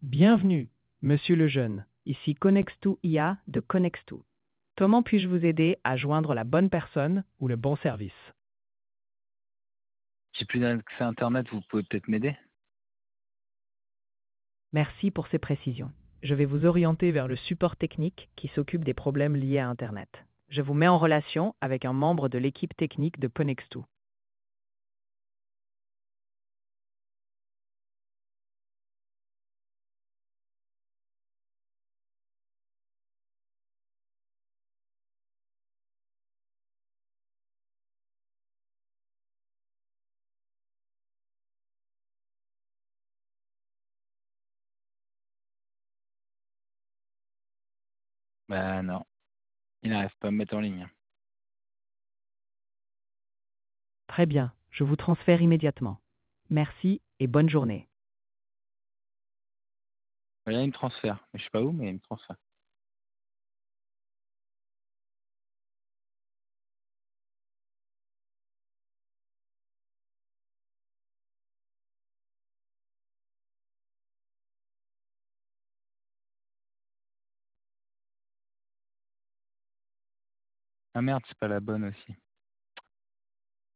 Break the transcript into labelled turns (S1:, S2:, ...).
S1: Bienvenue, Monsieur Lejeune. Ici Connextou IA de Connextou. Comment puis-je vous aider à joindre la bonne personne ou le bon service?
S2: J'ai plus d'accès à Internet, vous pouvez peut-être m'aider?
S1: Merci pour ces précisions. Je vais vous orienter vers le support technique qui s'occupe des problèmes liés à Internet. Je vous mets en relation avec un membre de l'équipe technique de Connextou.
S2: Bah non, il n'arrive pas à me mettre en ligne.
S1: Très bien, je vous transfère immédiatement. Merci et bonne journée.
S2: Là, il me transfère. Mais je sais pas où, mais il me transfère. Ah merde, c'est pas la bonne aussi.